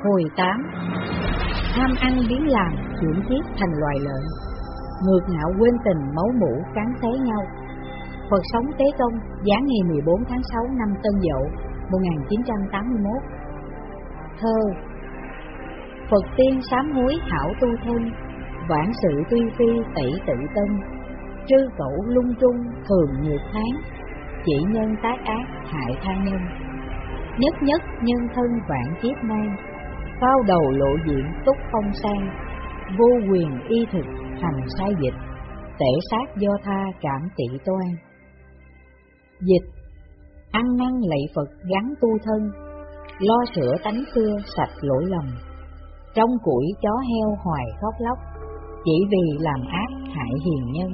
Hồi 8. Tham ăn biến làm, chuyển kiếp thành loài lợn, ngược ngạo quên tình máu mủ cắn xé nhau. Phật sống Tế Công, giáng ngày 14 tháng 6 năm Tân Dậu 1981. Thơ. Phật tiên sám hối hảo tu thân, vãn sự tuy phi tẩy tự tân. Trư cẩu lung trung thường nhược tháng, chỉ nhân tác ác hại tha nhân. Nhất nhất nhân thân vạn kiếp nan, phao đầu lộ diện túc phong sang. Vô quyền y thực thành sai dịch, tể sát do tha cảm tị toan. Dịch: ăn năn lạy Phật gắn tu thân, lo sửa tánh xưa sạch lỗi lầm. Trong củi chó heo hoài khóc lóc, chỉ vì làm ác hại hiền nhân.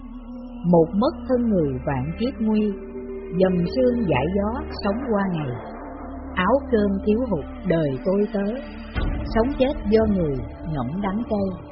Một mất thân người vạn kiếp nguy, dầm sương dải gió sống qua ngày. Áo cơm thiếu hụt đời tôi tớ, sống chết do người ngậm đắng cay.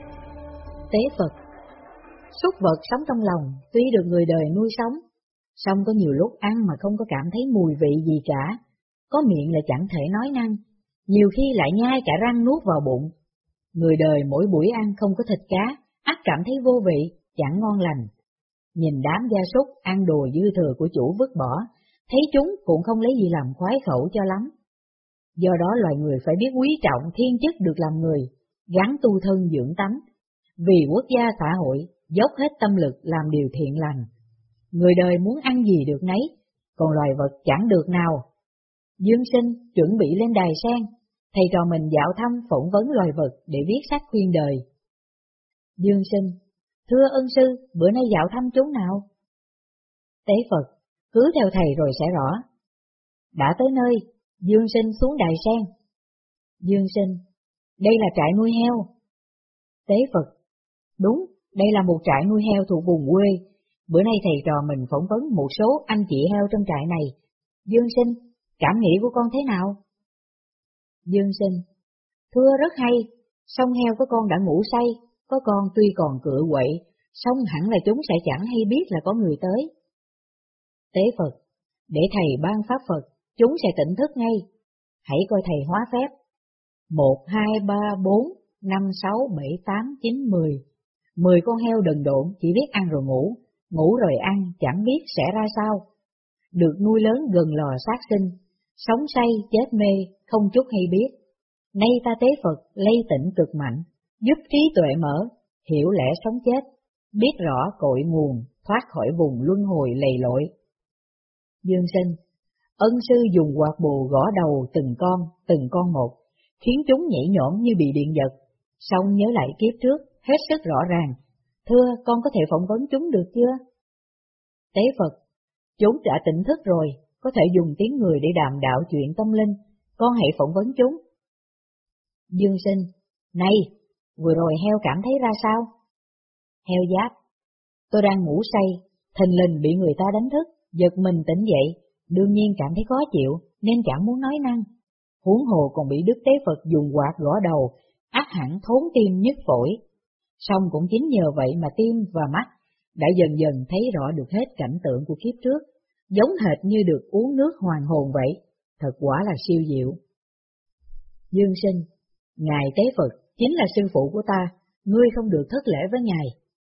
Tế Phật: súc vật sống trong lòng tuy được người đời nuôi sống, song có nhiều lúc ăn mà không có cảm thấy mùi vị gì cả, có miệng lại chẳng thể nói năng, nhiều khi lại nhai cả răng nuốt vào bụng. Người đời mỗi buổi ăn không có thịt cá, ắt cảm thấy vô vị, chẳng ngon lành. Nhìn đám gia súc ăn đồ dư thừa của chủ vứt bỏ, thấy chúng cũng không lấy gì làm khoái khẩu cho lắm. Do đó loài người phải biết quý trọng thiên chức được làm người, gắn tu thân dưỡng tánh, vì quốc gia xã hội dốc hết tâm lực làm điều thiện lành. Người đời muốn ăn gì được nấy, còn loài vật chẳng được nào. Dương Sinh chuẩn bị lên đài sen, thầy trò mình dạo thăm phỏng vấn loài vật để viết sách khuyên đời. Dương Sinh: thưa ân sư, bữa nay dạo thăm chúng nào? Tế Phật: cứ theo thầy rồi sẽ rõ. Đã tới nơi, Dương Sinh xuống đài sen. Dương Sinh: đây là trại nuôi heo. Tế Phật: đúng, đây là một trại nuôi heo thuộc vùng quê. Bữa nay thầy trò mình phỏng vấn một số anh chị heo trong trại này. Dương Sinh, cảm nghĩ của con thế nào? Dương Sinh: thưa rất hay, song heo có con đã ngủ say, có con tuy còn cựa quậy, song hẳn là chúng sẽ chẳng hay biết là có người tới. Tế Phật: để thầy ban pháp Phật, chúng sẽ tỉnh thức ngay. Hãy coi thầy hóa phép. 1, 2, 3, 4, 5, 6, 7, 8, 9, 10. 10 con heo đần độn chỉ biết ăn rồi ngủ, ngủ rồi ăn chẳng biết sẽ ra sao. Được nuôi lớn gần lò sát sinh, sống say chết mê không chút hay biết. Nay ta tế Phật lây tịnh cực mạnh, giúp trí tuệ mở, hiểu lẽ sống chết, biết rõ cội nguồn, thoát khỏi vùng luân hồi lầy lội. Dương Sinh: ân sư dùng quạt bồ gõ đầu từng con một, khiến chúng nhảy nhõm như bị điện giật. Xong nhớ lại kiếp trước, hết sức rõ ràng. Thưa, con có thể phỏng vấn chúng được chưa? Tế Phật: chúng đã tỉnh thức rồi, có thể dùng tiếng người để đàm đạo chuyện tâm linh, con hãy phỏng vấn chúng. Dương Sinh: này, vừa rồi heo cảm thấy ra sao? Heo giáp: tôi đang ngủ say, thình lình bị người ta đánh thức, giật mình tỉnh dậy, đương nhiên cảm thấy khó chịu, nên chẳng muốn nói năng. Huống hồ còn bị Đức Tế Phật dùng quạt gõ đầu, ắt hẳn thốn tim nhức phổi. Song cũng chính nhờ vậy mà tim và mắt đã dần dần thấy rõ được hết cảnh tượng của kiếp trước, giống hệt như được uống nước hoàn hồn vậy, thật quả là siêu diệu. Dương Sinh: Ngài Tế Phật chính là sư phụ của ta, ngươi không được thất lễ với Ngài.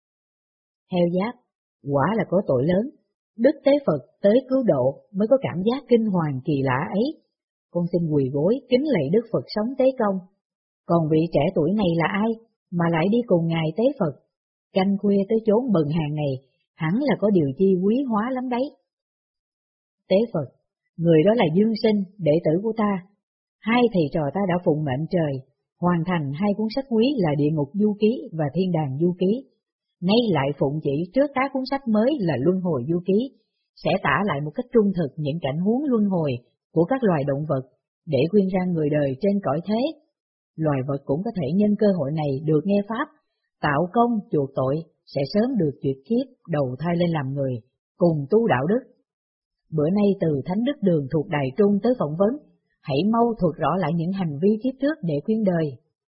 Heo giáp: quả là có tội lớn, Đức Tế Phật tới cứu độ mới có cảm giác kinh hoàng kỳ lạ ấy. Con xin quỳ gối kính lạy Đức Phật sống Tế Công. Còn vị trẻ tuổi này là ai mà lại đi cùng Ngài Tế Phật? Canh khuya tới chốn bần hàng này, hẳn là có điều chi quý hóa lắm đấy. Tế Phật: người đó là Dương Sinh, đệ tử của ta. Hai thầy trò ta đã phụng mệnh trời, hoàn thành hai cuốn sách quý là Địa Ngục Du Ký và Thiên Đàng Du Ký. Nay lại phụng chỉ trước các cuốn sách mới là Luân Hồi Du Ký, sẽ tả lại một cách trung thực những cảnh huống luân hồi của các loài động vật, để khuyên răn người đời trên cõi thế. Loài vật cũng có thể nhân cơ hội này được nghe Pháp, tạo công chuộc tội, sẽ sớm được chuyển kiếp đầu thai lên làm người, cùng tu đạo đức. Bữa nay từ Thánh Đức Đường thuộc Đài Trung tới phỏng vấn, hãy mau thuật rõ lại những hành vi kiếp trước để khuyên đời.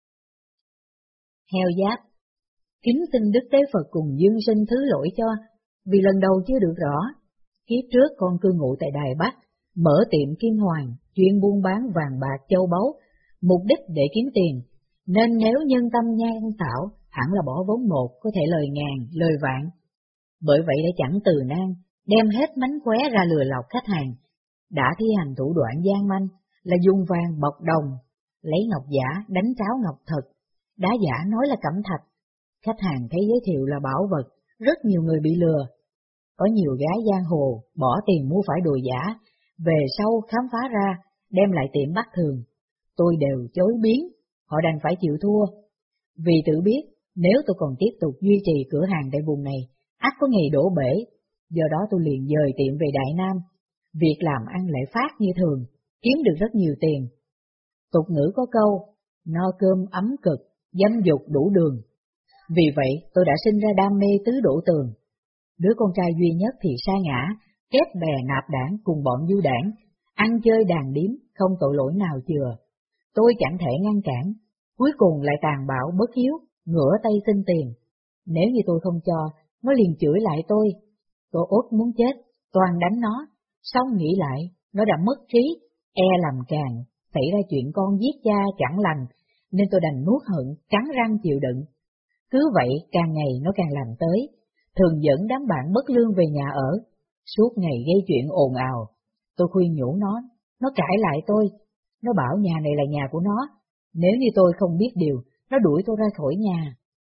Heo giáp: kính xin Đức Tế Phật cùng Dương Sinh thứ lỗi cho, vì lần đầu chưa được rõ. Kiếp trước con cư ngụ tại Đài Bắc, mở tiệm kim hoàng, chuyên buôn bán vàng bạc châu báu, mục đích để kiếm tiền, nên nếu nhân tâm nhan tạo, hẳn là bỏ vốn một có thể lời ngàn, lời vạn. Bởi vậy đã chẳng từ nan, đem hết mánh khóe ra lừa lọc khách hàng, đã thi hành thủ đoạn gian manh là dùng vàng bọc đồng, lấy ngọc giả đánh tráo ngọc thật, đá giả nói là cẩm thạch. Khách hàng thấy giới thiệu là bảo vật, rất nhiều người bị lừa. Có nhiều gái giang hồ bỏ tiền mua phải đồ giả, về sau khám phá ra, đem lại tiệm bắt thường. Tôi đều chối biến, họ đành phải chịu thua. Vì tự biết, nếu tôi còn tiếp tục duy trì cửa hàng tại vùng này, ắt có ngày đổ bể, do đó tôi liền dời tiệm về Đại Nam. Việc làm ăn lại phát như thường, kiếm được rất nhiều tiền. Tục ngữ có câu, no cơm ấm cực, dâm dục đủ đường. Vì vậy tôi đã sinh ra đam mê tứ đổ tường. Đứa con trai duy nhất thì sa ngã, kết bè nạp đảng cùng bọn du đảng, ăn chơi đàn điếm, không tội lỗi nào chừa. Tôi chẳng thể ngăn cản, cuối cùng lại tàn bạo bất hiếu, ngửa tay xin tiền. Nếu như tôi không cho, nó liền chửi lại tôi. Tôi uất muốn chết, toàn đánh nó, xong nghĩ lại, nó đã mất trí, làm càng, xảy ra chuyện con giết cha chẳng lành, nên tôi đành nuốt hận, cắn răng chịu đựng. Cứ vậy càng ngày nó càng làm tới, thường dẫn đám bạn bất lương về nhà ở, suốt ngày gây chuyện ồn ào. Tôi khuyên nhủ nó cãi lại tôi, nó bảo nhà này là nhà của nó, nếu như tôi không biết điều, nó đuổi tôi ra khỏi nhà.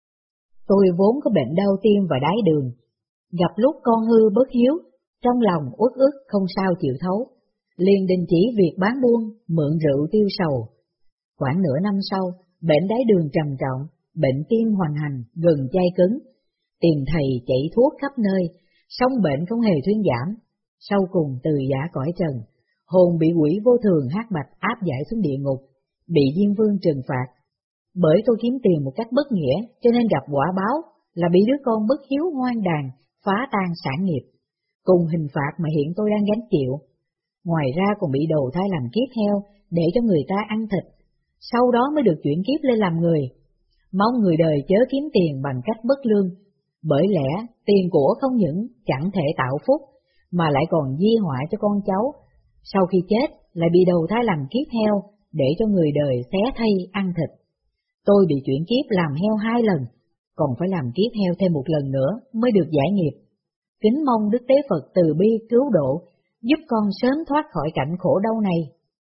Tôi vốn có bệnh đau tim và đái đường, gặp lúc con hư bất hiếu, trong lòng uất ức không sao chịu thấu, liền đình chỉ việc bán buôn, mượn rượu tiêu sầu. Khoảng nửa năm sau, bệnh đái đường trầm trọng, bệnh tim hoành hành, gần chai cứng, tìm thầy chạy thuốc khắp nơi, song bệnh không hề thuyên giảm. Sau cùng từ giã cõi trần, hồn bị quỷ vô thường hát bạch áp giải xuống địa ngục, bị Diêm Vương trừng phạt. Bởi tôi kiếm tiền một cách bất nghĩa, cho nên gặp quả báo là bị đứa con bất hiếu ngoan đàn, phá tan sản nghiệp, cùng hình phạt mà hiện tôi đang gánh chịu. Ngoài ra còn bị đầu thai làm kiếp heo để cho người ta ăn thịt, sau đó mới được chuyển kiếp lên làm người. Mong người đời chớ kiếm tiền bằng cách bất lương, bởi lẽ tiền của không những chẳng thể tạo phúc, mà lại còn di họa cho con cháu, sau khi chết lại bị đầu thai làm kiếp heo để cho người đời xé thây ăn thịt. Tôi bị chuyển kiếp làm heo 2 lần, còn phải làm kiếp heo thêm một lần nữa mới được giải nghiệp. Kính mong Đức Tế Phật từ bi cứu độ, giúp con sớm thoát khỏi cảnh khổ đau này.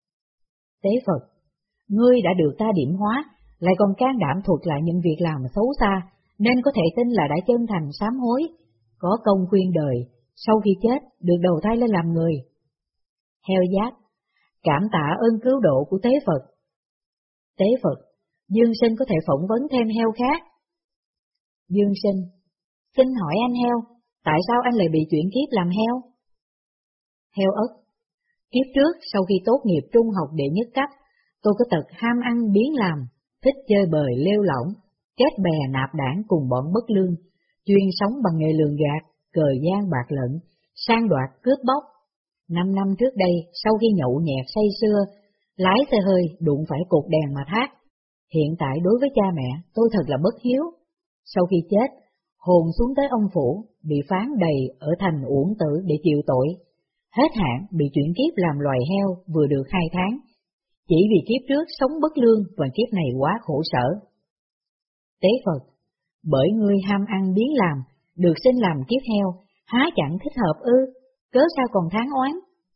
Tế Phật, ngươi đã được ta điểm hóa, lại còn can đảm thuật lại những việc làm xấu xa, nên có thể tin là đã chân thành sám hối, có công khuyên đời, sau khi chết được đầu thai lên làm người. Heo Giáp, cảm tạ ơn cứu độ của Tế Phật. Tế Phật, Dương Sinh có thể phỏng vấn thêm heo khác. Dương Sinh, xin hỏi anh heo, tại sao anh lại bị chuyển kiếp làm heo? Heo Ất, kiếp trước sau khi tốt nghiệp trung học đệ nhất cấp, tôi có tật ham ăn biếng làm, thích chơi bời lêu lỏng, kết bè nạp đảng cùng bọn bất lương, chuyên sống bằng nghề lường gạt, cờ gian bạc lận, sang đoạt cướp bóc. 5 năm trước đây, sau khi nhậu nhẹt say sưa, lái xe hơi đụng phải cột đèn mà thác. Hiện tại đối với cha mẹ, tôi thật là bất hiếu. Sau khi chết, hồn xuống tới ông phủ, bị phán đầy ở thành Uổng Tử để chịu tội. Hết hạn bị chuyển kiếp làm loài heo vừa được 2 tháng. Chỉ vì kiếp trước sống bất lương và kiếp này quá khổ sở. Tế Phật, bởi ngươi ham ăn biếng làm, được sinh làm kiếp heo, há chẳng thích hợp ư, cớ sao còn than oán?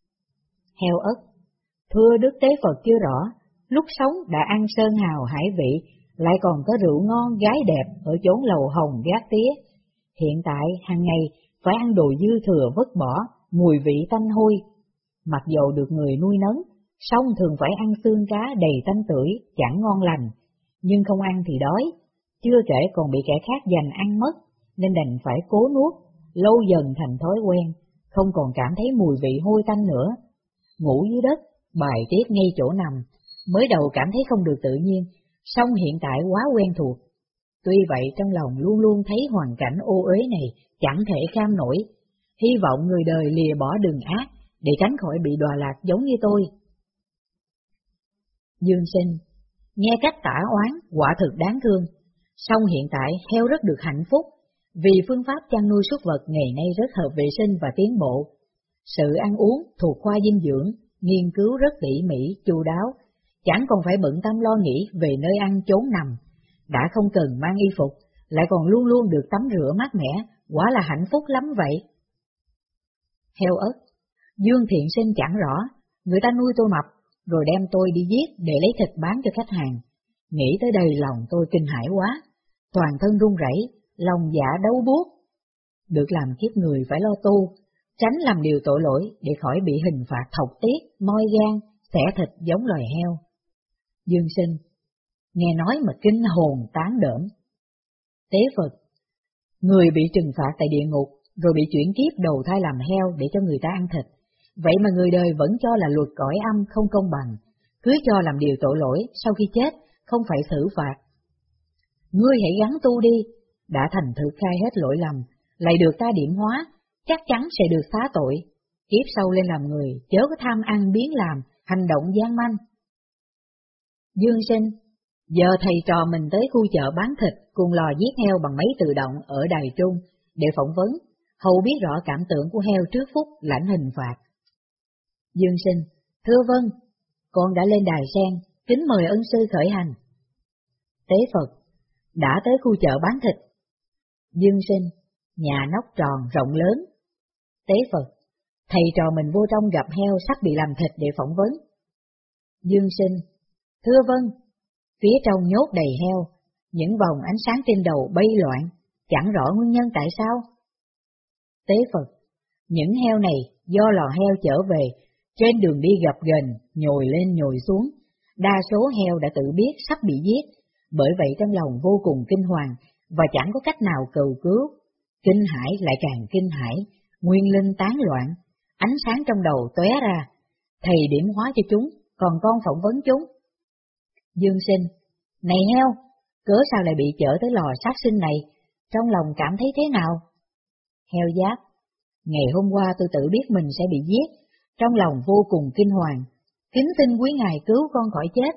Heo Ất, thưa Đức Tế Phật chưa rõ, lúc sống đã ăn sơn hào hải vị, lại còn có rượu ngon gái đẹp ở chốn lầu hồng gác tía. Hiện tại hàng ngày phải ăn đồ dư thừa vứt bỏ, mùi vị tanh hôi. Mặc dầu được người nuôi nấng, song thường phải ăn xương cá đầy tanh tưởi, chẳng ngon lành, nhưng không ăn thì đói, chưa kể còn bị kẻ khác giành ăn mất, nên đành phải cố nuốt, lâu dần thành thói quen, không còn cảm thấy mùi vị hôi tanh nữa. Ngủ dưới đất, bài tiết ngay chỗ nằm, mới đầu cảm thấy không được tự nhiên, song hiện tại quá quen thuộc. Tuy vậy trong lòng luôn luôn thấy hoàn cảnh ô uế này chẳng thể kham nổi, hy vọng người đời lìa bỏ đường ác để tránh khỏi bị đọa lạc giống như tôi. Dương Sinh, nghe cách tả oán quả thực đáng thương, song hiện tại heo rất được hạnh phúc, vì phương pháp chăn nuôi súc vật ngày nay rất hợp vệ sinh và tiến bộ. Sự ăn uống thuộc khoa dinh dưỡng, nghiên cứu rất tỉ mỉ, chu đáo, chẳng còn phải bận tâm lo nghĩ về nơi ăn chốn nằm, đã không cần mang y phục, lại còn luôn luôn được tắm rửa mát mẻ, quả là hạnh phúc lắm vậy. Heo ớt, Dương Thiện Sinh chẳng rõ, người ta nuôi tôi mập, rồi đem tôi đi giết để lấy thịt bán cho khách hàng. Nghĩ tới đây lòng tôi kinh hãi quá, toàn thân run rẩy, lòng dạ đau buốt. Được làm kiếp người phải lo tu, tránh làm điều tội lỗi để khỏi bị hình phạt thọc tiết, moi gan, xẻ thịt giống loài heo. Dương Sinh, nghe nói mà kinh hồn tán đỡn. Tế Phật, người bị trừng phạt tại địa ngục, rồi bị chuyển kiếp đầu thai làm heo để cho người ta ăn thịt. Vậy mà người đời vẫn cho là luật cõi âm không công bằng, cứ cho làm điều tội lỗi, sau khi chết không phải xử phạt. Ngươi hãy gắng tu đi, đã thành thực khai hết lỗi lầm, lại được ta điểm hóa, chắc chắn sẽ được xá tội. Kiếp sau lên làm người, chớ có tham ăn biến làm, hành động gian manh. Dương Sinh, giờ thầy trò mình tới khu chợ bán thịt cùng lò giết heo bằng máy tự động ở Đài Trung để phỏng vấn, hầu biết rõ cảm tưởng của heo trước phút lãnh hình phạt. Dương Sinh, thưa vâng, con đã lên đài sen, kính mời ân sư khởi hành. Tế Phật, đã tới khu chợ bán thịt. Dương Sinh, nhà nóc tròn rộng lớn. Tế Phật, thầy trò mình vô trong gặp heo sắp bị làm thịt để phỏng vấn. Dương Sinh, thưa vâng, phía trong nhốt đầy heo, những vòng ánh sáng trên đầu bay loạn, chẳng rõ nguyên nhân tại sao. Tế Phật, những heo này do lò heo chở về, trên đường đi gập ghềnh, nhồi lên nhồi xuống, đa số heo đã tự biết sắp bị giết, bởi vậy trong lòng vô cùng kinh hoàng và chẳng có cách nào cầu cứu. Kinh hãi lại càng kinh hãi, nguyên linh tán loạn, ánh sáng trong đầu tóe ra, thầy điểm hóa cho chúng, còn con phỏng vấn chúng. Dương Sinh, này heo, cớ sao lại bị chở tới lò sát sinh này, trong lòng cảm thấy thế nào? Heo giáp, ngày hôm qua tôi tự biết mình sẽ bị giết, trong lòng vô cùng kinh hoàng, kính xin quý ngài cứu con khỏi chết.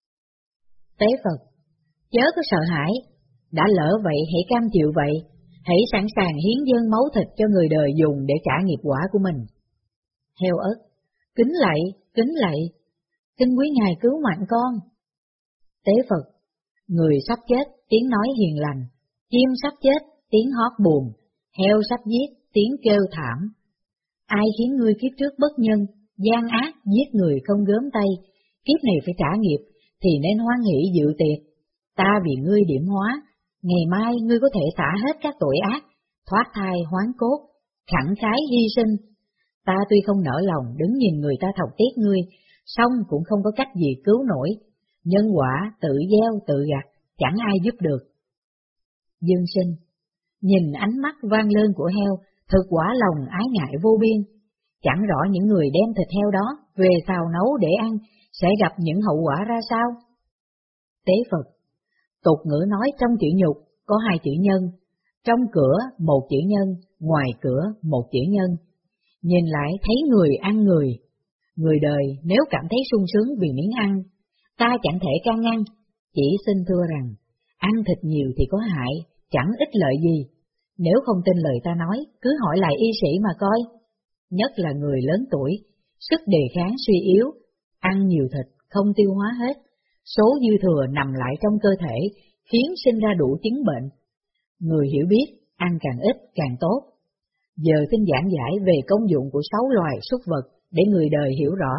Tế Phật, chớ có sợ hãi, đã lỡ vậy hãy cam chịu vậy, hãy sẵn sàng hiến dâng máu thịt cho người đời dùng để trả nghiệp quả của mình. Heo ớt, kính lạy, xin quý ngài cứu mạng con. Tế Phật, người sắp chết, tiếng nói hiền lành, chim sắp chết, tiếng hót buồn, heo sắp giết, tiếng kêu thảm. Ai khiến ngươi kiếp trước bất nhân, gian ác, giết người không gớm tay, kiếp này phải trả nghiệp, thì nên hoan hỷ dự tiệc. Ta vì ngươi điểm hóa, ngày mai ngươi có thể xả hết các tội ác, thoát thai hoán cốt, khẳng khái hy sinh. Ta tuy không nỡ lòng đứng nhìn người ta thọc tiết ngươi, song cũng không có cách gì cứu nổi, nhân quả tự gieo tự gặt, chẳng ai giúp được. Dương Sinh, nhìn ánh mắt vang lơn của heo, thực quả lòng ái ngại vô biên, chẳng rõ những người đem thịt heo đó về xào nấu để ăn sẽ gặp những hậu quả ra sao. Tế Phật, tục ngữ nói trong chữ nhục có hai chữ nhân, trong cửa một chữ nhân, ngoài cửa một chữ nhân. Nhìn lại thấy người ăn người, người đời nếu cảm thấy sung sướng vì miếng ăn, ta chẳng thể can ngăn, chỉ xin thưa rằng, ăn thịt nhiều thì có hại, chẳng ích lợi gì. Nếu không tin lời ta nói, cứ hỏi lại y sĩ mà coi. Nhất là người lớn tuổi, sức đề kháng suy yếu, ăn nhiều thịt không tiêu hóa hết, số dư thừa nằm lại trong cơ thể, khiến sinh ra đủ chứng bệnh. Người hiểu biết, ăn càng ít càng tốt. Giờ xin giảng giải về công dụng của 6 loài súc vật để người đời hiểu rõ.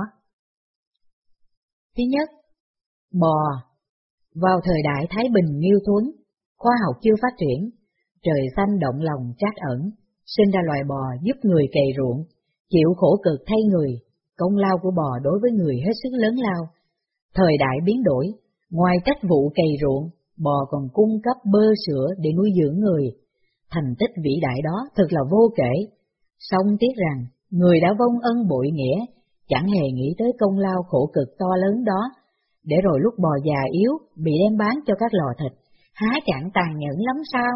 Thứ nhất, bò. Vào thời đại Thái Bình Nghiêu Thuấn, khoa học chưa phát triển, trời xanh động lòng trắc ẩn, sinh ra loài bò giúp người cày ruộng, chịu khổ cực thay người, công lao của bò đối với người hết sức lớn lao. Thời đại biến đổi, ngoài trách vụ cày ruộng, bò còn cung cấp bơ sữa để nuôi dưỡng người. Thành tích vĩ đại đó thật là vô kể, song tiếc rằng người đã vong ân bội nghĩa, chẳng hề nghĩ tới công lao khổ cực to lớn đó, để rồi lúc bò già yếu bị đem bán cho các lò thịt, há chẳng tàn nhẫn lắm sao?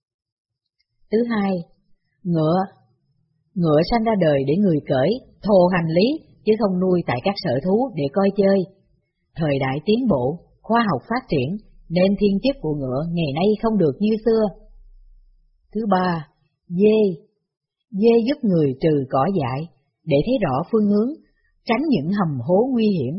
Thứ hai, ngựa. Ngựa sanh ra đời để người cưỡi, thồ hành lý, chứ không nuôi tại các sở thú để coi chơi. Thời đại tiến bộ, khoa học phát triển, nên thiên chức của ngựa ngày nay không được như xưa. Thứ ba, dê. Dê giúp người trừ cỏ dại, để thấy rõ phương hướng, tránh những hầm hố nguy hiểm.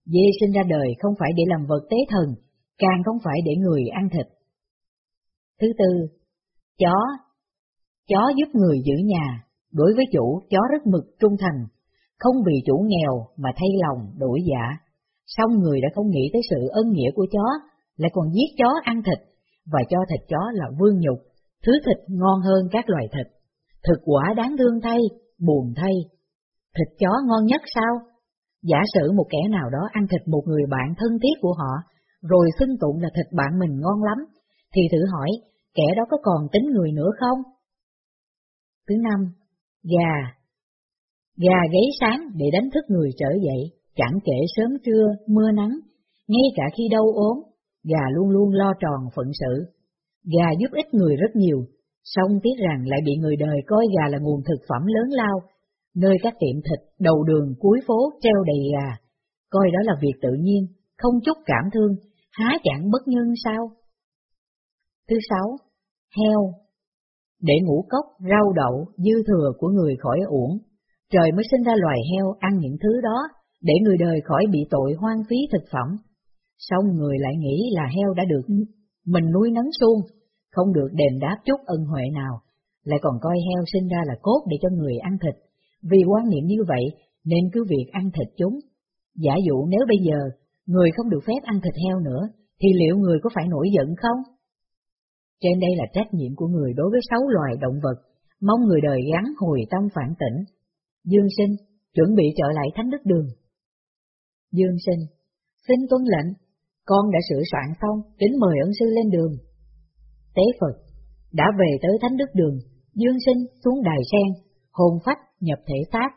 Dê sinh ra đời không phải để làm vật tế thần, càng không phải để người ăn thịt. Thứ tư, chó. Chó giúp người giữ nhà, đối với chủ, chó rất mực trung thành, không vì chủ nghèo mà thay lòng đổi dạ. Song người đã không nghĩ tới sự ân nghĩa của chó, lại còn giết chó ăn thịt, và cho thịt chó là vương nhục, thứ thịt ngon hơn các loài thịt. Thực quả đáng thương thay, buồn thay. Thịt chó ngon nhất sao? Giả sử một kẻ nào đó ăn thịt một người bạn thân thiết của họ, rồi xưng tụng là thịt bạn mình ngon lắm, thì thử hỏi, kẻ đó có còn tính người nữa không? Thứ năm, gà. Gà gáy sáng để đánh thức người trở dậy, chẳng kể sớm trưa, mưa nắng, ngay cả khi đau ốm, gà luôn luôn lo tròn phận sự. Gà giúp ích người rất nhiều, song tiếc rằng lại bị người đời coi gà là nguồn thực phẩm lớn lao, nơi các tiệm thịt đầu đường cuối phố treo đầy gà, coi đó là việc tự nhiên, không chút cảm thương, há chẳng bất nhân sao? Thứ sáu, heo. Để ngũ cốc, rau đậu, dư thừa của người khỏi uổng, trời mới sinh ra loài heo ăn những thứ đó, để người đời khỏi bị tội hoang phí thực phẩm. Song người lại nghĩ là heo đã được mình nuôi nấng suông, không được đền đáp chút ân huệ nào, lại còn coi heo sinh ra là cốt để cho người ăn thịt. Vì quan niệm như vậy nên cứ việc ăn thịt chúng. Giả dụ nếu bây giờ người không được phép ăn thịt heo nữa, thì liệu người có phải nổi giận không? Trên đây là trách nhiệm của người đối với 6 loài động vật, mong người đời gắng hồi tâm phản tỉnh. Dương Sinh, chuẩn bị trở lại Thánh Đức Đường. Dương Sinh, xin tuân lệnh, con đã sửa soạn xong, kính mời ân sư lên đường. Tế Phật, đã về tới Thánh Đức Đường, Dương Sinh xuống đài sen, hồn phách nhập thể xác.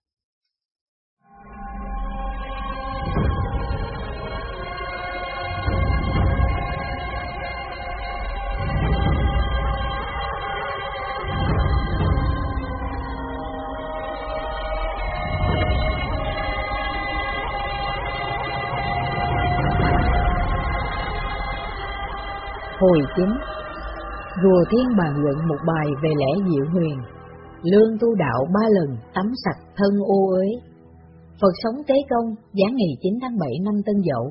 Hồi 9. Rùa Thiên bàn luận một bài về lẽ diệu huyền. Lương tu đạo 3 lần tắm sạch thân ô uế. Phật sống Tế Công, giáng ngày 9 tháng 7 năm Tân Dậu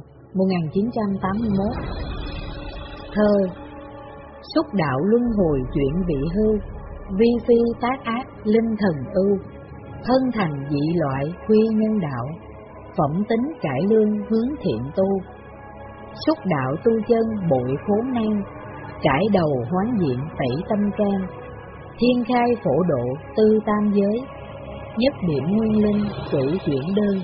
1981. Thơ. Xúc đạo luân hồi chuyển vị hư, vi phi tác ác linh thần ưu, thân thành dị loại quy nhân đạo, phẩm tính cải lương hướng thiện tu. Xúc đạo tu chân bội khốn nan, cải đầu hoán diện tẩy tâm can. Thiên khai phổ độ tư tam giới, nhất điểm nguyên linh cử chuyển đơn.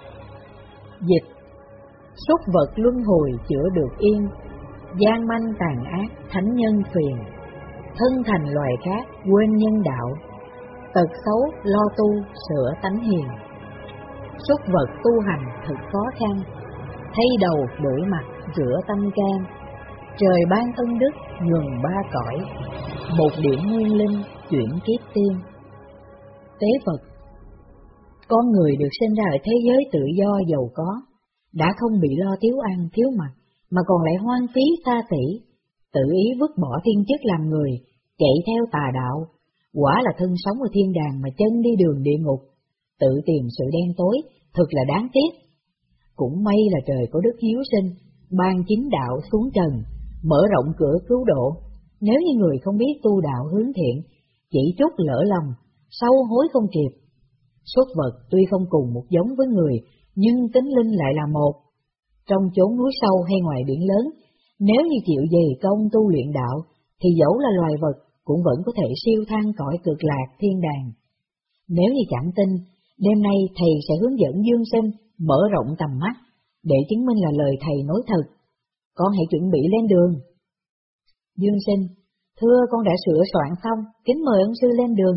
Dịch. Xúc vật luân hồi chữa được yên, gian manh tàn ác thánh nhân phiền. Thân thành loài khác quên nhân đạo, tật xấu lo tu sửa tánh hiền. Xúc vật tu hành thật khó khăn, thay đầu đổi mặt rửa tâm can. Trời ban ân đức nhường 3 cõi, một điểm nguyên linh chuyển kiếp tiên. Tế Phật, con người được sinh ra ở thế giới tự do giàu có, đã không bị lo thiếu ăn thiếu mặc, mà còn lại hoang phí xa xỉ, tự ý vứt bỏ thiên chức làm người, chạy theo tà đạo, quả là thân sống ở thiên đàng mà chân đi đường địa ngục, tự tìm sự đen tối, thực là đáng tiếc. Cũng may là trời có đức hiếu sinh, ban chính đạo xuống trần, mở rộng cửa cứu độ. Nếu như người không biết tu đạo hướng thiện, chỉ chút lỡ lòng, sâu hối không kịp. Xuất vật tuy không cùng một giống với người, nhưng tính linh lại là một. Trong chốn núi sâu hay ngoài biển lớn, nếu như chịu dày công tu luyện đạo, thì dẫu là loài vật cũng vẫn có thể siêu thăng cõi cực lạc thiên đàng. Nếu như chẳng tin, đêm nay thầy sẽ hướng dẫn Dương Sinh mở rộng tầm mắt, để chứng minh là lời thầy nói thật. Con hãy chuẩn bị lên đường. Dương Sinh, thưa con đã sửa soạn xong, kính mời ân sư lên đường.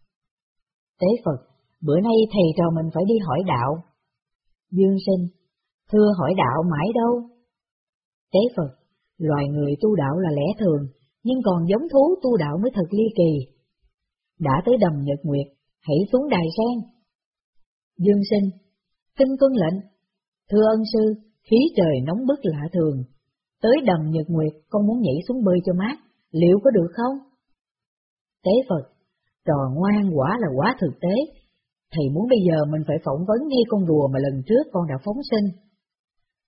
Tế Phật, bữa nay thầy trò mình phải đi hỏi đạo. Dương Sinh, thưa hỏi đạo mãi đâu? Tế Phật, loài người tu đạo là lẽ thường, nhưng còn giống thú tu đạo mới thật ly kỳ. Đã tới đầm Nhật Nguyệt, hãy xuống đài sen. Dương Sinh, xin tuân lệnh. Thưa ân sư, khí trời nóng bức lạ thường. Tới đầm Nhật Nguyệt con muốn nhảy xuống bơi cho mát, liệu có được không? Tế Phật, trò ngoan quả là quá thực tế. Thầy muốn bây giờ mình phải phỏng vấn ngay con rùa mà lần trước con đã phóng sinh.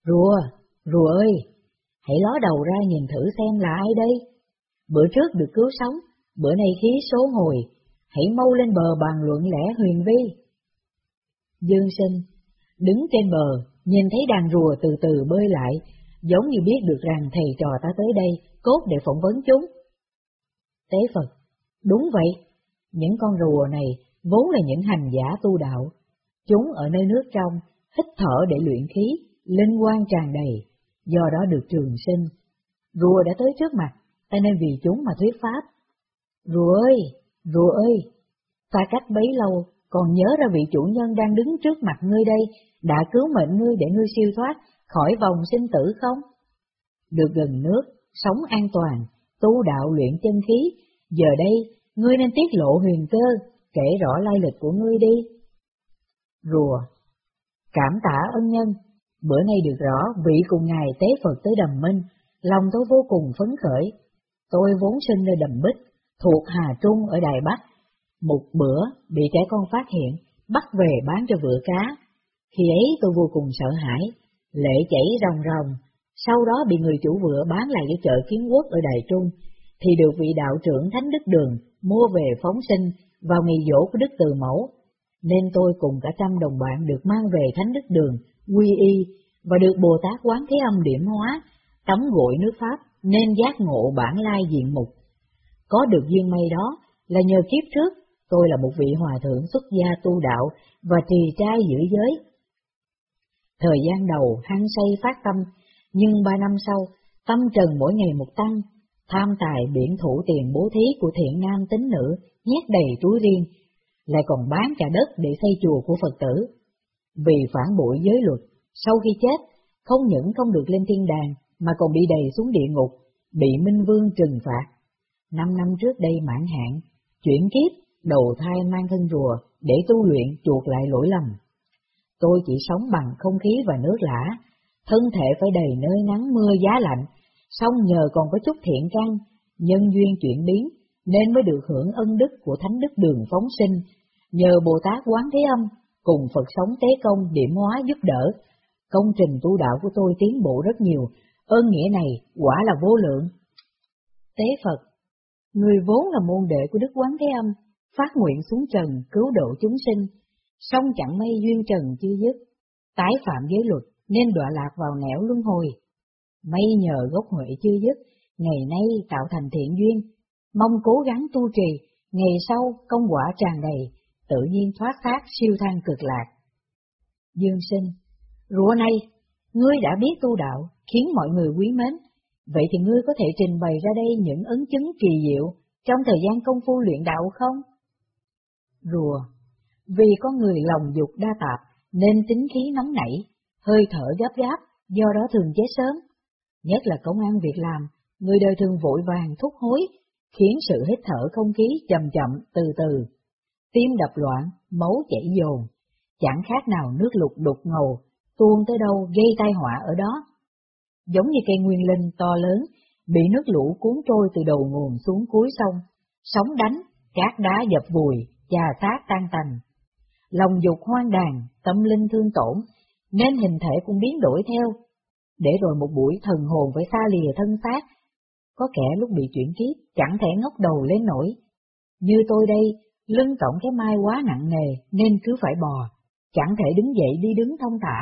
Rùa ơi, hãy ló đầu ra nhìn thử xem là ai đây? Bữa trước được cứu sống, bữa nay khí số hồi, hãy mau lên bờ bàn luận lẽ huyền vi. Dương Sinh đứng trên bờ, nhìn thấy đàn rùa từ từ bơi lại, giống như biết được rằng thầy trò ta tới đây cốt để phỏng vấn chúng. Tế Phật, đúng vậy, những con rùa này vốn là những hành giả tu đạo, chúng ở nơi nước trong, hít thở để luyện khí, linh quang tràn đầy, do đó được trường sinh. Rùa đã tới trước mặt, ta nên vì chúng mà thuyết pháp. Rùa ơi, ta cách bấy lâu, còn nhớ ra vị chủ nhân đang đứng trước mặt ngươi đây, đã cứu mệnh ngươi để ngươi siêu thoát khỏi vòng sinh tử không? Được gần nước, sống an toàn, tu đạo luyện chân khí, giờ đây ngươi nên tiết lộ huyền cơ, kể rõ lai lịch của ngươi đi. Rùa, cảm tạ ân nhân, bữa nay được rõ vị cùng ngài tế Phật tới Đầm Minh, lòng tôi vô cùng phấn khởi. Tôi vốn sinh nơi Đầm Bích, thuộc Hà Trung ở Đài Bắc. Một bữa bị trẻ con phát hiện, bắt về bán cho vựa cá. Khi ấy tôi vô cùng sợ hãi, lệ chảy ròng ròng. Sau đó bị người chủ vựa bán lại cho chợ Kiến Quốc ở Đài Trung, thì được vị đạo trưởng Thánh Đức Đường mua về phóng sinh vào ngày giỗ của Đức Từ Mẫu. Nên tôi cùng cả 100 đồng bạn được mang về Thánh Đức Đường, quy y, và được Bồ Tát Quán Thế Âm điểm hóa, tắm gội nước Pháp, nên giác ngộ bản lai diện mục. Có được duyên may đó là nhờ kiếp trước, tôi là một vị hòa thượng xuất gia tu đạo và trì trai giữ giới. Thời gian đầu hăng say phát tâm, nhưng 3 năm sau, tâm trần mỗi ngày một tăng, tham tài biển thủ tiền bố thí của thiện nam tín nữ nhét đầy túi riêng, lại còn bán cả đất để xây chùa của Phật tử. Vì phản bội giới luật, sau khi chết, không những không được lên thiên đàng, mà còn bị đầy xuống địa ngục, bị Minh Vương trừng phạt. 5 năm trước đây mãn hạn, chuyển kiếp, đầu thai mang thân rùa để tu luyện chuộc lại lỗi lầm. Tôi chỉ sống bằng không khí và nước lã, thân thể phải đầy nơi nắng mưa giá lạnh, song nhờ còn có chút thiện căn, nhân duyên chuyển biến, nên mới được hưởng ân đức của Thánh Đức Đường phóng sinh, nhờ Bồ Tát Quán Thế Âm cùng Phật sống Tế Công điểm hóa giúp đỡ. Công trình tu đạo của tôi tiến bộ rất nhiều, ơn nghĩa này quả là vô lượng. Tế Phật, người vốn là môn đệ của Đức Quán Thế Âm, phát nguyện xuống trần cứu độ chúng sinh, song chẳng may duyên trần chưa dứt, tái phạm giới luật nên đọa lạc vào nẻo luân hồi. May nhờ gốc huệ chưa dứt, ngày nay tạo thành thiện duyên, mong cố gắng tu trì, ngày sau công quả tràn đầy, tự nhiên thoát thác siêu thăng cực lạc. Dương Sinh, rùa này, ngươi đã biết tu đạo, khiến mọi người quý mến, vậy thì ngươi có thể trình bày ra đây những ấn chứng kỳ diệu trong thời gian công phu luyện đạo không? Rùa, vì con người lòng dục đa tạp nên tính khí nóng nảy, hơi thở gấp gáp, do đó thường chết sớm. Nhất là công ăn việc làm, người đời thường vội vàng thúc hối, khiến sự hít thở không khí chậm chậm từ từ. Tim đập loạn, máu chảy dồn, chẳng khác nào nước lụt đục ngầu, tuôn tới đâu gây tai họa ở đó. Giống như cây nguyên linh to lớn, bị nước lũ cuốn trôi từ đầu nguồn xuống cuối sông, sóng đánh, cát đá dập vùi, chà xác tan tành. Lòng dục hoang đàn, tâm linh thương tổn, nên hình thể cũng biến đổi theo. Để rồi một buổi thần hồn phải xa lìa thân xác. Có kẻ lúc bị chuyển kiếp chẳng thể ngóc đầu lên nổi. Như tôi đây, lưng cõng cái mai quá nặng nề nên cứ phải bò, chẳng thể đứng dậy đi đứng thong thả.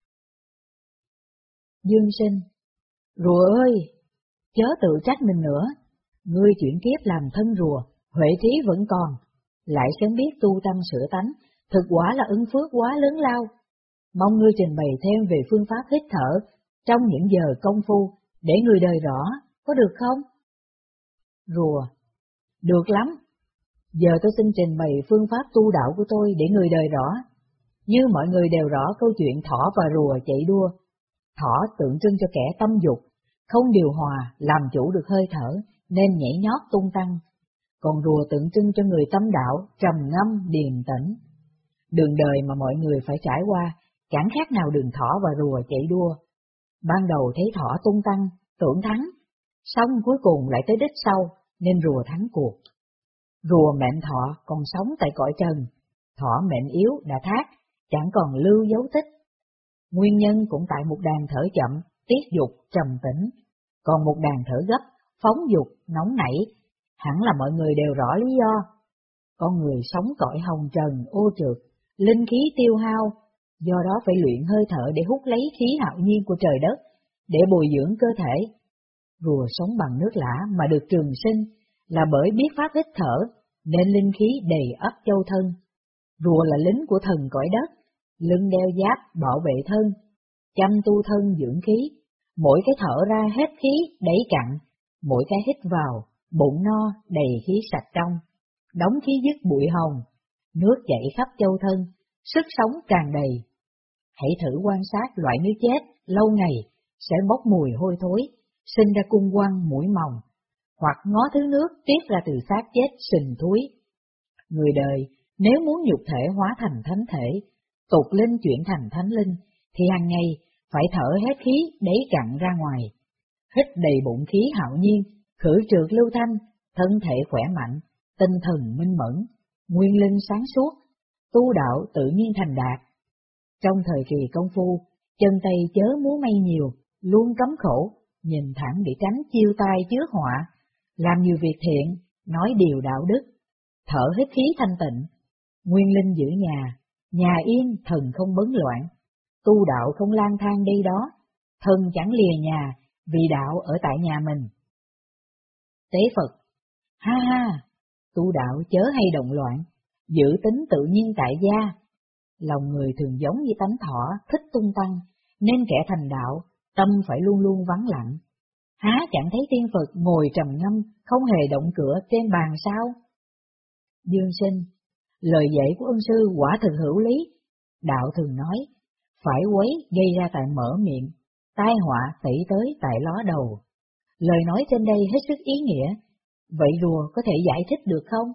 Dương Sinh, rùa ơi, chớ tự trách mình nữa. Ngươi chuyển kiếp làm thân rùa, huệ trí vẫn còn, lại sớm biết tu tâm sửa tánh, thực quả là ân phước quá lớn lao. Mong ngươi trình bày thêm về phương pháp hít thở trong những giờ công phu, để người đời rõ, có được không? Rùa, được lắm. Giờ tôi xin trình bày phương pháp tu đạo của tôi để người đời rõ. Như mọi người đều rõ câu chuyện thỏ và rùa chạy đua. Thỏ tượng trưng cho kẻ tâm dục, không điều hòa, làm chủ được hơi thở, nên nhảy nhót tung tăng. Còn rùa tượng trưng cho người tâm đạo, trầm ngâm, điềm tĩnh. Đường đời mà mọi người phải trải qua, chẳng khác nào đường thỏ và rùa chạy đua. Ban đầu thấy thỏ tung tăng, tưởng thắng, xong cuối cùng lại tới đích sau, nên rùa thắng cuộc. Rùa mệnh thọ còn sống tại cõi trần, thỏ mệnh yếu đã thác, chẳng còn lưu dấu tích. Nguyên nhân cũng tại một đàn thở chậm, tiết dục, trầm tĩnh, còn một đàn thở gấp, phóng dục, nóng nảy. Hẳn là mọi người đều rõ lý do. Con người sống cõi hồng trần, ô trượt, linh khí tiêu hao, do đó phải luyện hơi thở để hút lấy khí hạo nhiên của trời đất, để bồi dưỡng cơ thể. Rùa sống bằng nước lã mà được trường sinh là bởi biết pháp hít thở, nên linh khí đầy ắp châu thân. Rùa là lính của thần cõi đất, lưng đeo giáp bảo vệ thân, chăm tu thân dưỡng khí. Mỗi cái thở ra hết khí đẩy cặn, mỗi cái hít vào, bụng no đầy khí sạch trong, đóng khí dứt bụi hồng, nước chảy khắp châu thân, sức sống tràn đầy. Hãy thử quan sát loại nước chết lâu ngày sẽ bốc mùi hôi thối, sinh ra cung quăng mũi mòng, hoặc ngó thứ nước tiết ra từ xác chết sình thúi. Người đời nếu muốn nhục thể hóa thành thánh thể, tục linh chuyển thành thánh linh, thì hàng ngày phải thở hết khí đẩy cặn ra ngoài, hít đầy bụng khí hạo nhiên, khử trượt lưu thanh, thân thể khỏe mạnh, tinh thần minh mẫn, nguyên linh sáng suốt, tu đạo tự nhiên thành đạt. Trong thời kỳ công phu, chân tay chớ múa may nhiều, luôn cấm khổ, nhìn thẳng để tránh chiêu tai chứa họa, làm nhiều việc thiện, nói điều đạo đức, thở hít khí thanh tịnh, nguyên linh giữ nhà yên thần không bấn loạn, tu đạo không lang thang đây đó, thần chẳng lìa nhà, vì đạo ở tại nhà mình. Tế Phật, ha ha, tu đạo chớ hay động loạn, giữ tính tự nhiên tại gia. Lòng người thường giống như tánh thỏ, thích tung tăng, nên kẻ thành đạo, tâm phải luôn luôn vắng lặng. Há chẳng thấy tiên Phật ngồi trầm ngâm, không hề động cửa trên bàn sao? Dương Sinh, lời dạy của ân sư quả thực hữu lý. Đạo thường nói, phải quấy gây ra tại mở miệng, tai họa xảy tới tại ló đầu. Lời nói trên đây hết sức ý nghĩa, vậy rùa có thể giải thích được không?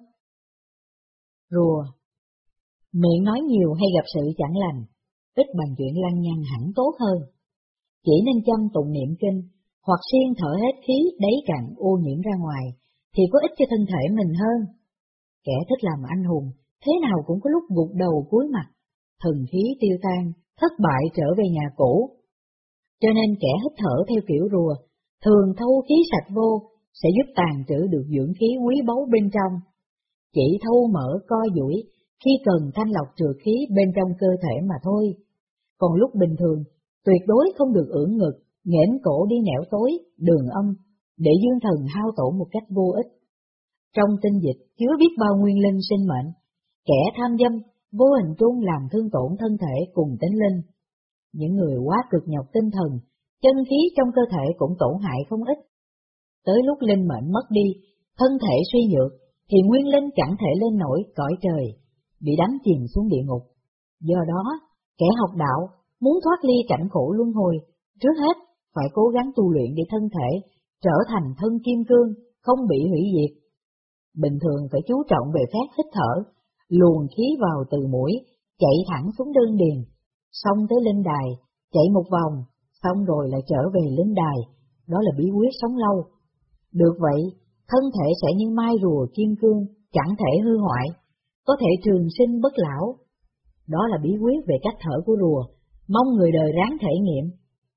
Rùa, miệng nói nhiều hay gặp sự chẳng lành, ít bằng chuyện lăng nhăng hẳn tốt hơn. Chỉ nên chăm tụng niệm kinh, hoặc siêng thở hết khí đáy cặn ô nhiễm ra ngoài, thì có ích cho thân thể mình hơn. Kẻ thích làm anh hùng, thế nào cũng có lúc gục đầu cúi mặt, thần khí tiêu tan, thất bại trở về nhà cũ. Cho nên kẻ hít thở theo kiểu rùa, thường thâu khí sạch vô, sẽ giúp tàn trữ được dưỡng khí quý báu bên trong. Chỉ thâu mở co duỗi khi cần thanh lọc trượt khí bên trong cơ thể mà thôi. Còn lúc bình thường, tuyệt đối không được ưỡn ngực, nghển cổ đi nẻo tối, đường âm, để dương thần hao tổn một cách vô ích. Trong tinh dịch chứa biết bao nguyên linh sinh mệnh, kẻ tham dâm vô hình trung làm thương tổn thân thể cùng tính linh. Những người quá cực nhọc tinh thần, chân khí trong cơ thể cũng tổn hại không ít. Tới lúc linh mệnh mất đi, thân thể suy nhược, thì nguyên linh chẳng thể lên nổi cõi trời, bị đánh chìm xuống địa ngục. Do đó, kẻ học đạo muốn thoát ly cảnh khổ luân hồi, trước hết phải cố gắng tu luyện để thân thể trở thành thân kim cương, không bị hủy diệt. Bình thường phải chú trọng về phép hít thở, luồn khí vào từ mũi, chạy thẳng xuống đơn điền, xong tới linh đài, chạy một vòng, xong rồi lại trở về linh đài, đó là bí quyết sống lâu. Được vậy, thân thể sẽ như mai rùa kim cương, chẳng thể hư hoại, có thể trường sinh bất lão. Đó là bí quyết về cách thở của rùa, mong người đời ráng thể nghiệm.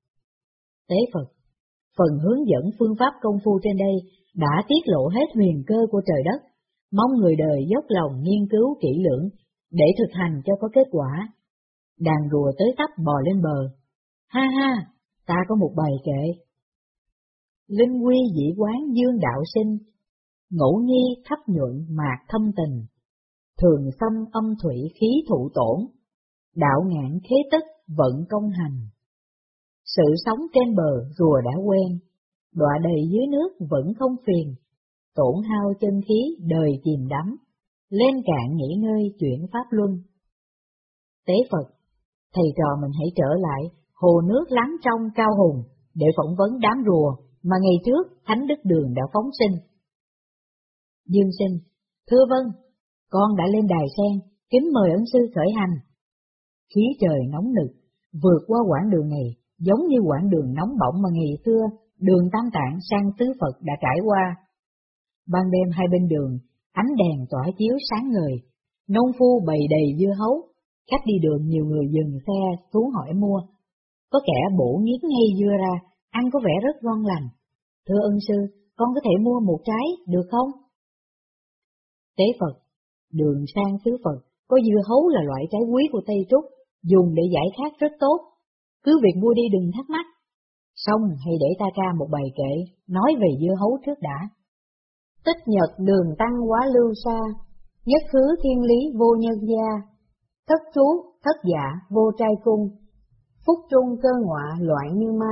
Tế Phật, phần hướng dẫn phương pháp công phu trên đây đã tiết lộ hết huyền cơ của trời đất, mong người đời dốc lòng nghiên cứu kỹ lưỡng để thực hành cho có kết quả. Đàn rùa tới tấp bò lên bờ. Ha ha, ta có một bài kệ. Linh quy dĩ quán dương đạo sinh, ngũ nhi thấp nhuận mạc thâm tình, thường xâm âm thủy khí thụ tổn, đạo ngạn khế tức vận công hành. Sự sống trên bờ rùa đã quen, đọa đầy dưới nước vẫn không phiền, tổn hao chân khí đời chìm đắm, lên cạn nghỉ ngơi chuyển pháp luân. Tế Phật, thầy trò mình hãy trở lại hồ nước lắng trong cao hùng để phỏng vấn đám rùa mà ngày trước Thánh Đức Đường đã phóng sinh. Dương Sinh, thưa vâng, con đã lên đài sen, kính mời ân sư khởi hành. Khí trời nóng nực, vượt qua quãng đường này giống như quãng đường nóng bỏng mà ngày xưa đường Tam Tạng sang Tứ Phật đã trải qua. Ban đêm hai bên đường, ánh đèn tỏa chiếu sáng ngời, nông phu bày đầy dưa hấu, khách đi đường nhiều người dừng xe xuống hỏi mua, có kẻ bổ nghiến ngay dưa ra, ăn có vẻ rất ngon lành. Thưa ân sư, con có thể mua một trái, được không? Tế Phật, đường sang xứ Phật, có dưa hấu là loại trái quý của Tây Trúc, dùng để giải khát rất tốt. Cứ việc mua đi đừng thắc mắc. Xong hãy để ta ca một bài kệ, nói về dưa hấu trước đã. Tích nhật đường tăng quá lưu xa, nhất khứ thiên lý vô nhân gia. Thất trú, thất dạ, vô trai cung, phúc trung cơ ngọa loạn như ma.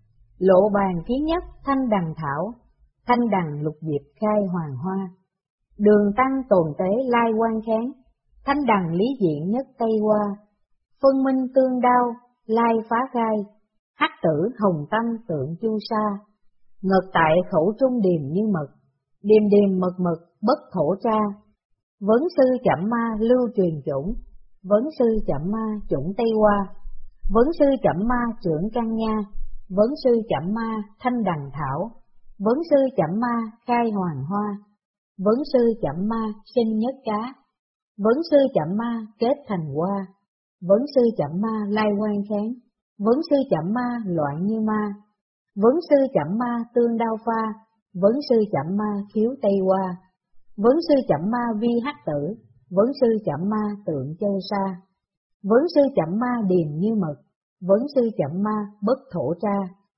Lộ bàn kiến nhất thanh đằng thảo, thanh đằng lục diệp khai hoàng hoa. Đường tăng tồn tế lai quan kháng, thanh đằng lý diện nhất tây hoa. Phân minh tương đao, lai phá khai, hắc tử hồng tâm tượng chu sa. Ngật tại khẩu trung điềm như mật, điềm điềm mật mật bất thổ tra. Vấn sư chậm ma lưu truyền chủng, vấn sư chậm ma chủng tây hoa. Vấn sư chậm ma trưởng căn nha, vấn sư chậm ma thanh đằng thảo. Vấn sư chậm ma khai hoàng hoa, vấn sư chậm ma sinh nhất cá. Vấn sư chậm ma kết thành hoa, vấn sư chậm ma lai quan kháng. Vấn sư chậm ma loạn như ma, vấn sư chậm ma tương đao pha. Vấn sư chậm ma khiếu tây hoa, vấn sư chậm ma vi hắc tử. Vấn sư chậm ma tượng châu sa, vấn sư chậm ma điềm như mật. Vấn sư chậm ma bất thổ tra.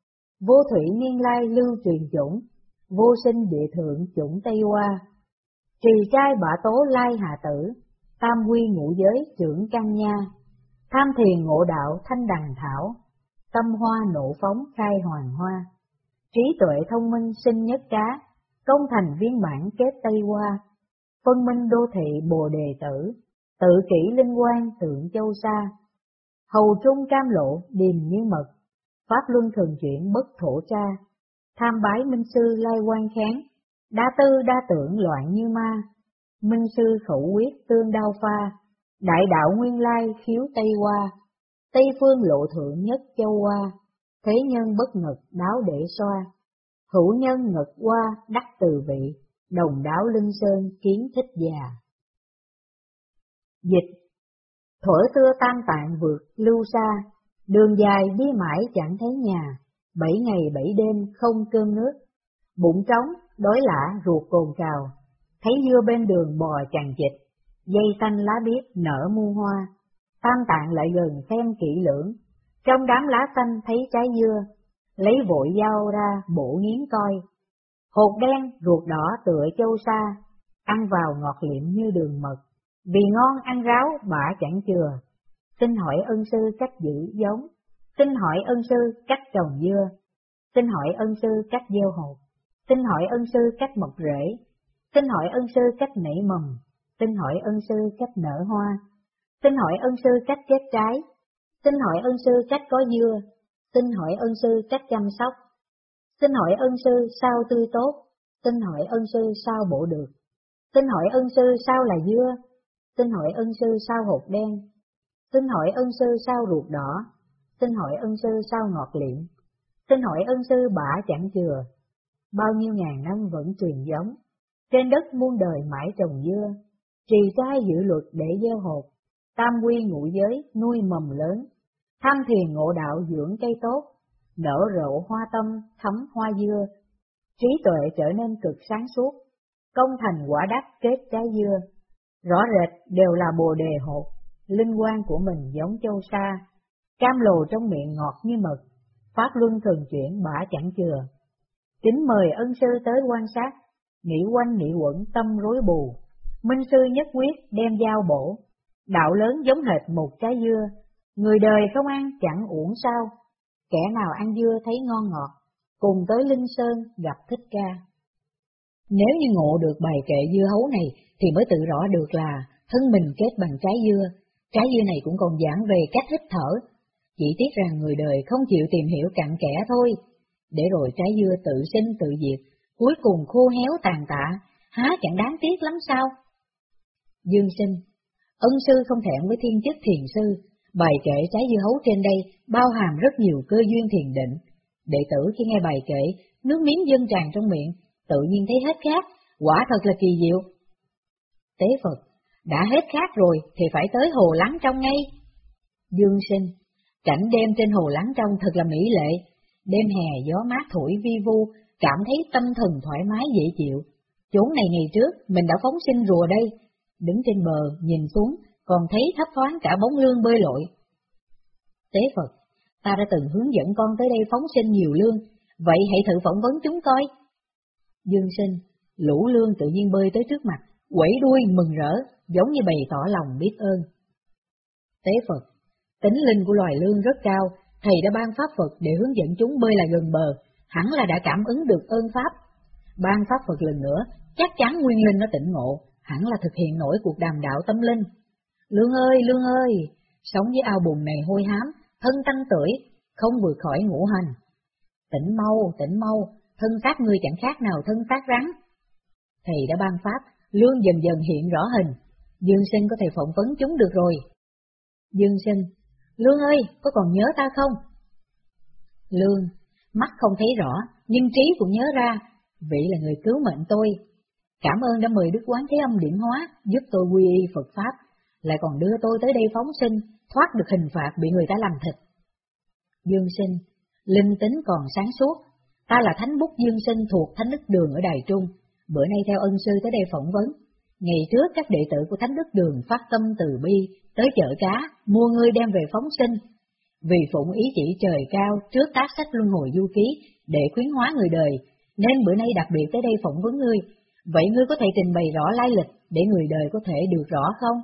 Vô thủy niên lai lưu truyền chủng, vô sinh địa thượng chủng tây hoa. Trì trai bả tố lai hạ tử, tam quy ngũ giới trưởng căn nha. Tham thiền ngộ đạo thanh đằng thảo, tâm hoa nộ phóng khai hoàng hoa. Trí tuệ thông minh sinh nhất cá, công thành viên mãn kết tây hoa. Phân minh đô thị bồ đề tử, tự kỷ linh quan tượng châu sa. Hầu trung cam lộ điềm như mật, pháp luân thường chuyển bất thổ tra. Tham bái minh sư lai quan kháng, đa tư đa tưởng loạn như ma. Minh sư khẩu quyết tương đao pha, đại đạo nguyên lai khiếu tây hoa. Tây phương lộ thượng nhất châu hoa, thế nhân bất ngật đáo để xoa. Hữu nhân ngật hoa đắc từ vị, đồng đáo linh sơn kiến thích già. Dịch: thuở xưa tam tạng vượt lưu xa, đường dài đi mãi chẳng thấy nhà. 7 ngày 7 đêm không cơm nước, bụng trống đói lả ruột cồn cào. Thấy dưa bên đường bò chằng chịt, dây xanh lá biếc nở muôn hoa. Tam tạng lại gần xem kỹ lưỡng, trong đám lá xanh thấy trái dưa, lấy vội dao ra bổ nghiến coi. Hột đen ruột đỏ tựa châu sa, ăn vào ngọt liệm như đường mật. Vì ngon ăn ráo bả chẳng chừa, xin hỏi ân sư cách giữ giống. Xin hỏi ân sư cách trồng dưa, xin hỏi ân sư cách gieo hột. Xin hỏi ân sư cách mọc rễ, xin hỏi ân sư cách nảy mầm. Xin hỏi ân sư cách nở hoa, xin hỏi ân sư cách kết trái. Xin hỏi ân sư cách có dưa, xin hỏi ân sư cách chăm sóc. Xin hỏi ân sư sao tươi tốt, xin hỏi ân sư sao bổ được. Xin hỏi ân sư sao là dưa, xin hỏi ân sư sao hột đen. Xin hỏi ân sư sao ruột đỏ, xin hỏi ân sư sao ngọt liệm. Xin hỏi ân sư bả chẳng chừa, bao nhiêu ngàn năm vẫn truyền giống. Trên đất muôn đời mãi trồng dưa, trì trai giữ luật để gieo hột. Tam quy ngũ giới nuôi mầm lớn, tham thiền ngộ đạo dưỡng cây tốt. Nở rộ hoa tâm thấm hoa dưa, trí tuệ trở nên cực sáng suốt. Công thành quả đắc kết trái dưa, rõ rệt đều là bồ đề hột. Linh quan của mình giống châu sa, cam lồ trong miệng ngọt như mật. Pháp luân thường chuyển bả chẳng chừa. Kính mời ân sư tới quan sát, nghĩ quanh nghĩ quẩn tâm rối bù. Minh sư nhất quyết đem dao bổ, đạo lớn giống hệt một trái dưa. Người đời không ăn chẳng uổng sao, kẻ nào ăn dưa thấy ngon ngọt, cùng tới Linh Sơn gặp Thích Ca. Nếu như ngộ được bài kệ dưa hấu này thì mới tự rõ được là thân mình kết bằng trái dưa. Trái dưa này cũng còn giảng về cách hít thở, chỉ tiếc rằng người đời không chịu tìm hiểu cặn kẽ thôi, để rồi trái dưa tự sinh tự diệt, cuối cùng khô héo tàn tạ, há chẳng đáng tiếc lắm sao? Dương Sinh, ân sư không thẹn với thiên chức thiền sư, bài kệ trái dưa hấu trên đây bao hàm rất nhiều cơ duyên thiền định. Đệ tử khi nghe bài kệ, nước miếng dâng tràn trong miệng, tự nhiên thấy hết khát, quả thật là kỳ diệu. Tế Phật, đã hết khát rồi thì phải tới hồ lắng trong ngay. Dương Sinh, Cảnh đêm trên hồ Lắng Trong thật là mỹ lệ, đêm hè gió mát thổi vi vu, cảm thấy tâm thần thoải mái dễ chịu. Chốn này ngày trước mình đã phóng sinh rùa đây, đứng trên bờ nhìn xuống còn thấy thấp thoáng cả bóng lương bơi lội. Tế Phật, ta đã từng hướng dẫn con tới đây phóng sinh nhiều lương, vậy hãy thử phỏng vấn chúng coi. Dương Sinh, lũ lương tự nhiên bơi tới trước mặt, quẩy đuôi mừng rỡ, giống như bày tỏ lòng biết ơn. Tế Phật, tính linh của loài lương rất cao, thầy đã ban pháp Phật để hướng dẫn chúng bơi lại gần bờ, hẳn là đã cảm ứng được ơn pháp. Ban pháp Phật lần nữa, chắc chắn nguyên linh nó tỉnh ngộ, hẳn là thực hiện nổi cuộc đàm đạo tâm linh. Lương ơi, sống với ao bùn này hôi hám, thân tăng tuổi, không vượt khỏi ngũ hành. Tỉnh mau, thân xác ngươi chẳng khác nào thân xác rắn. Thầy đã ban pháp, lương dần dần hiện rõ hình, Dương Sinh có thể phỏng vấn chúng được rồi. Dương Sinh, Lương ơi, có còn nhớ ta không? Lương, mắt không thấy rõ, nhưng trí cũng nhớ ra, vị là người cứu mệnh tôi. Cảm ơn đã mời Đức Quán Thế Âm điểm hóa, giúp tôi quy y Phật Pháp, lại còn đưa tôi tới đây phóng sinh, thoát được hình phạt bị người ta làm thịt. Dương Sinh, linh tính còn sáng suốt, ta là Thánh Bút Dương Sinh thuộc Thánh Đức Đường ở Đài Trung, bữa nay theo ân sư tới đây phỏng vấn. Ngày trước các đệ tử của Thánh Đức Đường phát tâm từ bi, tới chợ cá, mua ngươi đem về phóng sinh. Vì phụng ý chỉ trời cao trước tác sách luân hồi du ký để khuyến hóa người đời, nên bữa nay đặc biệt tới đây phỏng vấn ngươi. Vậy ngươi có thể trình bày rõ lai lịch để người đời có thể được rõ không?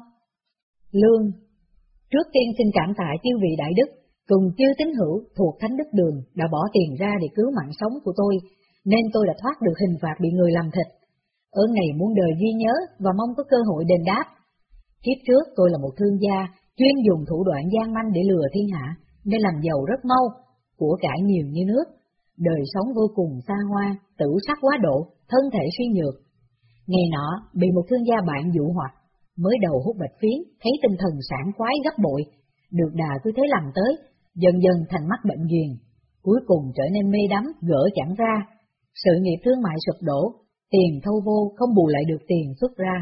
Lương, trước tiên xin cảm tạ chư vị đại đức, cùng chư tín hữu thuộc Thánh Đức Đường đã bỏ tiền ra để cứu mạng sống của tôi, nên tôi đã thoát được hình phạt bị người làm thịt. Ơn này muôn đời ghi nhớ và mong có cơ hội đền đáp. Kiếp trước tôi là một thương gia, chuyên dùng thủ đoạn gian manh để lừa thiên hạ, nên làm giàu rất mau, của cải nhiều như nước. Đời sống vô cùng xa hoa, tử sắc quá độ, thân thể suy nhược. Ngày nọ, bị một thương gia bạn dụ hoặc, mới đầu hút bạch phiến, thấy tinh thần sảng khoái gấp bội, được đà cứ thế làm tới, dần dần thành mắc bệnh ghiền, cuối cùng trở nên mê đắm, gỡ chẳng ra. Sự nghiệp thương mại sụp đổ, tiền thâu vô không bù lại được tiền xuất ra.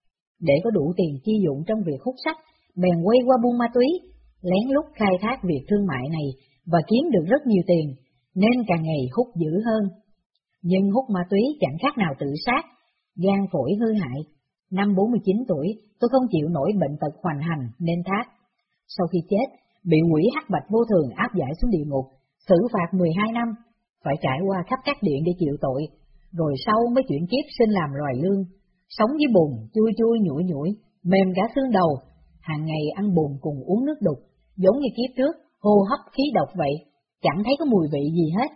Để có đủ tiền chi dụng trong việc hút sách, bèn quay qua buôn ma túy, lén lút khai thác việc thương mại này và kiếm được rất nhiều tiền, nên càng ngày hút dữ hơn. Nhưng hút ma túy chẳng khác nào tự sát, gan phổi hư hại. Năm 49 tuổi, tôi không chịu nổi bệnh tật hoành hành nên thác. Sau khi chết, bị quỷ hắc bạch vô thường áp giải xuống địa ngục, xử phạt 12 năm, phải trải qua khắp các điện để chịu tội, rồi sau mới chuyển kiếp sinh làm loài lương, sống với bùn, chui chui nhủi nhủi, mềm cả xương đầu, hàng ngày ăn bùn cùng uống nước đục, giống như kiếp trước, hô hấp khí độc vậy, chẳng thấy có mùi vị gì hết.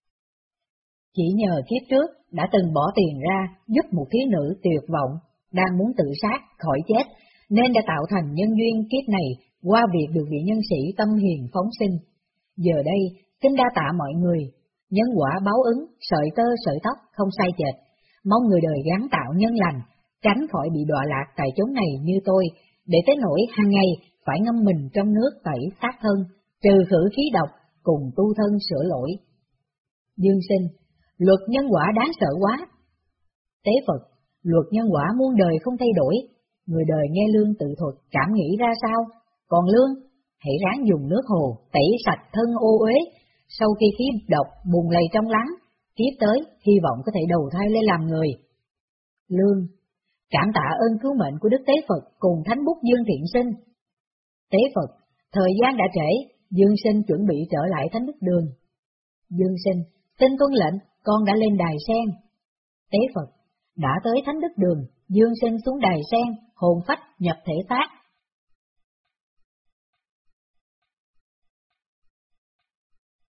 Chỉ nhờ kiếp trước đã từng bỏ tiền ra giúp một thiếu nữ tuyệt vọng, đang muốn tự sát, khỏi chết, nên đã tạo thành nhân duyên kiếp này qua việc được vị nhân sĩ tâm hiền phóng sinh. Giờ đây, xin đa tạ mọi người, nhân quả báo ứng, sợi tơ sợi tóc không sai chệch, mong người đời gắng tạo nhân lành, tránh khỏi bị đọa lạc tại chốn này như tôi, để tới nỗi hàng ngày phải ngâm mình trong nước tẩy xác thân, trừ khử khí độc, cùng tu thân sửa lỗi. Dương Sinh, luật nhân quả đáng sợ quá. Tế Phật, luật nhân quả muôn đời không thay đổi, người đời nghe Lương tự thuật cảm nghĩ ra sao? Còn Lương, hãy ráng dùng nước hồ tẩy sạch thân ô uế, sau khi khí độc bùn lầy trong lắng, tiếp tới hy vọng có thể đầu thai lên làm người. Lương, cảm tạ ơn cứu mệnh của Đức Tế Phật cùng Thánh Bút Dương Thiện Sinh. Tế Phật, thời gian đã trễ, Dương Sinh chuẩn bị trở lại Thánh Đức Đường. Dương Sinh, xin tuân lệnh, con đã lên đài sen. Tế Phật, đã tới Thánh Đức Đường, Dương Sinh xuống đài sen, hồn phách nhập thể xác,